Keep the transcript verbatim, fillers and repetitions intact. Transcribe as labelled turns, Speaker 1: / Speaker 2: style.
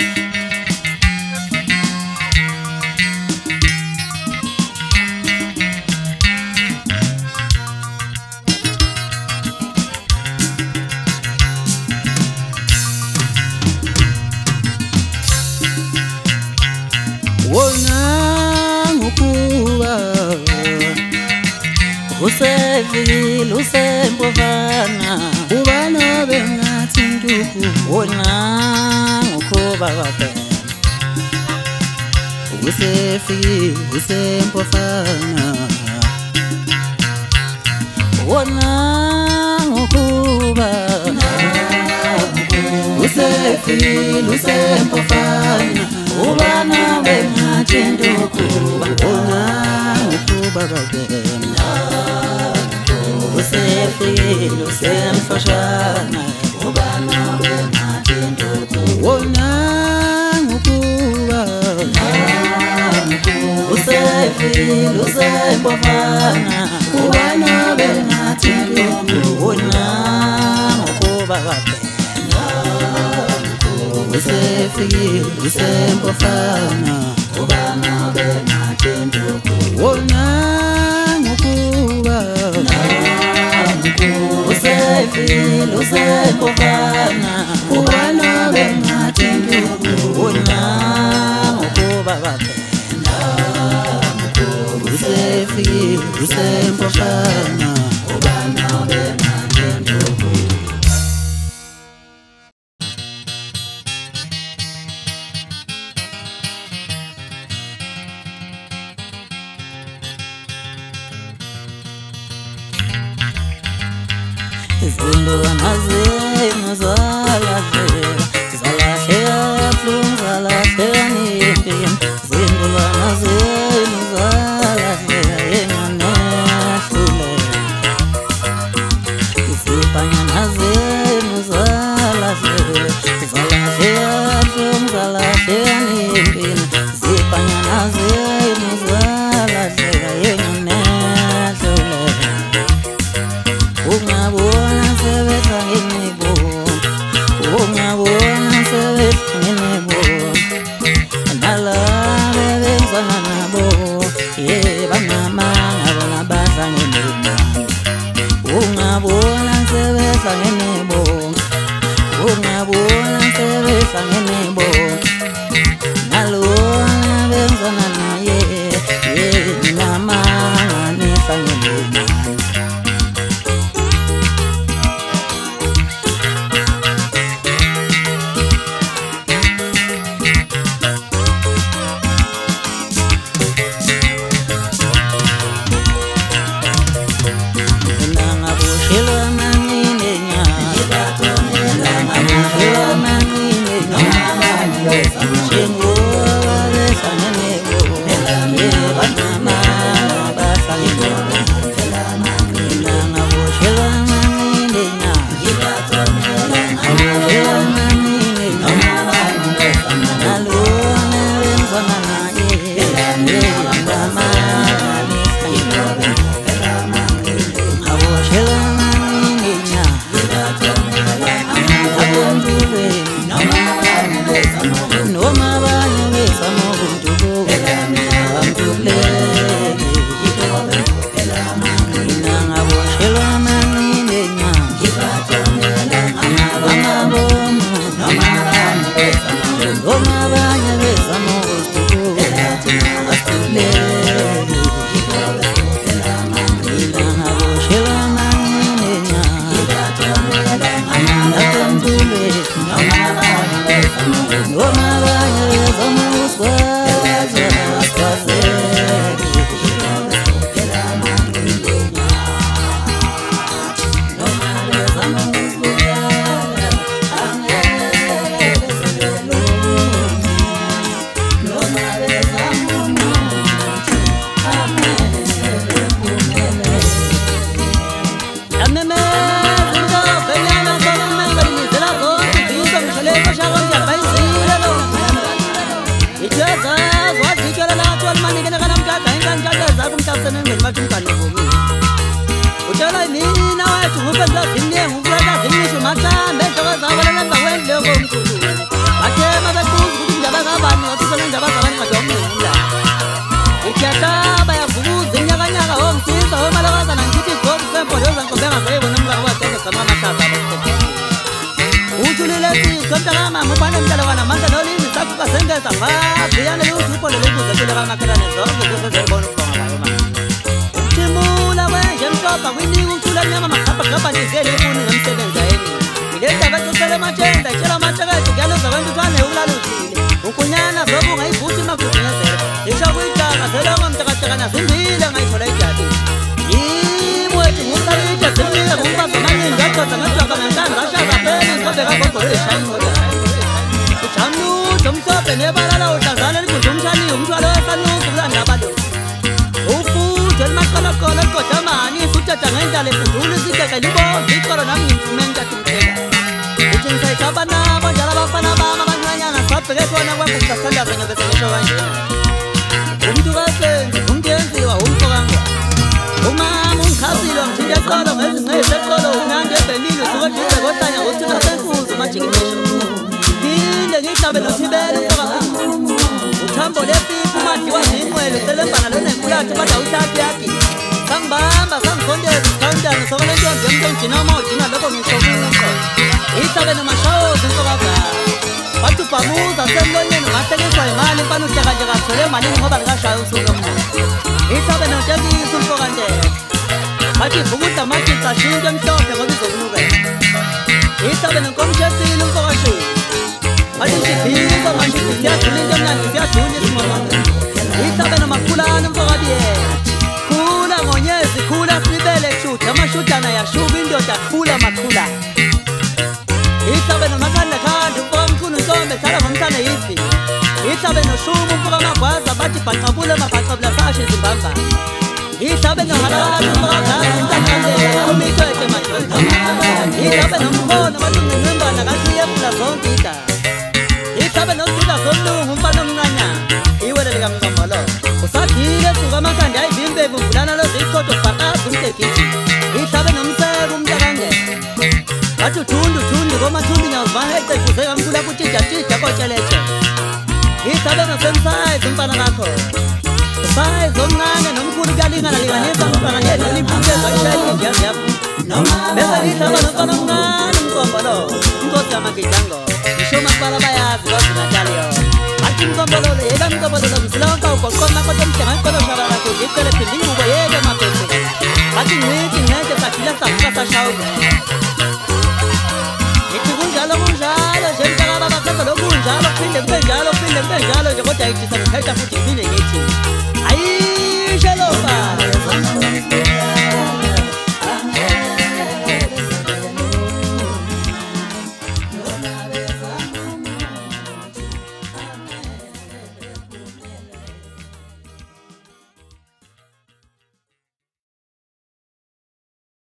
Speaker 1: Usefikile usempofana ubana bengathi nduku wona ngokhoba kaphela. Usefikile usempofana wona ngokhoba. Usefikile usempofana ubana bengathi nduku wona ngokhoba kaphela. Usefikile usemfoshana ubana bengathi nduku wona ngokhoba. Usefikile usempofana ubana bengathi nduku wona ngokhoba kaphela. Usefikile usempofana ubana bengathi nduku wona ngokhoba. Usefikile usempofana ubana bengathi nduku wona ngokhoba kaphela. Usefikile usempofana ubana bengathi nduku. Izindwana zenu zalahleka, zalahleka ebuhlungu, zalahleka nempini. Izindwana zenu zalahleka enganehluleka. Izibhanyana zenu zalahleka, zalahleka ebuhlungu, zalahleka nempini. Izibhanyana zenu zalahleka enganehluleka. Ungabona sebetha ngenibo, ungabona sebetha ngenibo. Nalaba benzana nabo, ye banamanga bona badla ngemali. Ungabona sebetha ngenibo, ungabona sebetha ngenibo. Nalona benzana naye, ye banamanga nifla ngemali. I'm uthulile sikhomta kamama ubane mntana wanamandla nolimi sakuka sengeza vaviyane liuthupho lelikuze kule kamakhelane zonke zesezibona ukubonga bayo mama uthimula wenje mhlopha kwinika uthula mnyama makhaphakhapha ndizele ifuni ngemsebenzi ayeni ilendaba ecucele matshenda itshela amatekethe kuyaluza wento uthwane ukulaluthile ukunyana zobe ungayivuthi makuzinyezela isho kuyitaka zelongo mtekateka zimbile ngayithola idyati yimwethi ngusabitsha zimile ngumfazi amaningi adoda ngadwaba ngentanzi ashaza phela inkobe kagogoye shayimoda ujanuthi omhlophe nebalala udlazane libuze umshaniyo umthwalo wesanusi kulanda balozi ufuthi elimaqoloqolo eliqodamani isuthetha ngendlala efudula isideke libomvu iqolo nami ngimfumeni kathumtheka uthi ngisayithaba nabo njalo abafana bami abancanyana sabheke khona kwakusasandaze ngebesengisho kanjena umntu kasenzi umntu yenziwa umfokangwa umama ungikhazile ngithinta eqolo ngezincezu eqolo unandi ebhenile usukodise kohlanya uthina senkuzi umajikinisho phinde ngihlabe nothibele umfokangwa uthambo lefifi umadliwa zinqwele selembana lonenkulatho bada uthathu yakhi sangibamba sangisondeza isikhaundane sokole ntombi yomntu ongijina uma ujina lokho ngisho kuqo ihlabe nomashawozi umfokangwa wathi ubhamuza semlonyeni ungahlekiswa imali mfana uhleka nje kathole emalini ngoba likashaya usuku omnandi ihlabe notekisa umfokandela wathi ivukudla amajisa ashintshe emhlophe ngoba izokunukela ihlabe nonkomshesile umfokashini wathi shibhisa mashibhi siyadlula into emnandi siyadlula isimamanga ihlabe nomakhulana umfokabiyela khula ngonyezi khula sibele shuthi amashutana yashuka indoda khula makhula ihlabe nomakhandlakhanda umfokamkhulu ntombe hlala ngomhlane yivi ihlabe noshuba umfokamagwaza bathi bhaqabule mabhaqabula sashe izimbamba ihlabe nohalala umfokagaza intakandela umithwethe madoda ihlabe nomkhono balungincimbana kathiyefula zonke ida ihlabe nosila somlungu umfana omncanyana iwele likamnqambolo usadile suka amakhanda ayivimbevu mvulana loziyikhodo bhaqaza umtekiji ihlabe nomseko umntakandela wathi uthundu thundu komathundu nyawuvahece kuze kamkhulu akutidadida kotsheletshe ihlabe nosemsayizi umfana kakho usayizi omncane nomkhulu kuyalingana linganisa mntwana ngeliniphukezwa ishayini yaziyavu bese lihlaba nomfana omncane umkombolo inkosi yamagidango ishoma kubala bayazi kozinataliyo athi mkombololo yeka mkombololo msilonka ugoqoma kodwa mhlenga ikoloshala lakho ngicele phinde ingubo yeke mapese bathi ngithi ngeke sathile safuka sashawuka ithi kunjalo kunjalo nje mntakababa senza lokunjalo kuphinde kube njalo kuphinde kube njalo nje kodwa ithi sanithetha futhi iphinde ngithi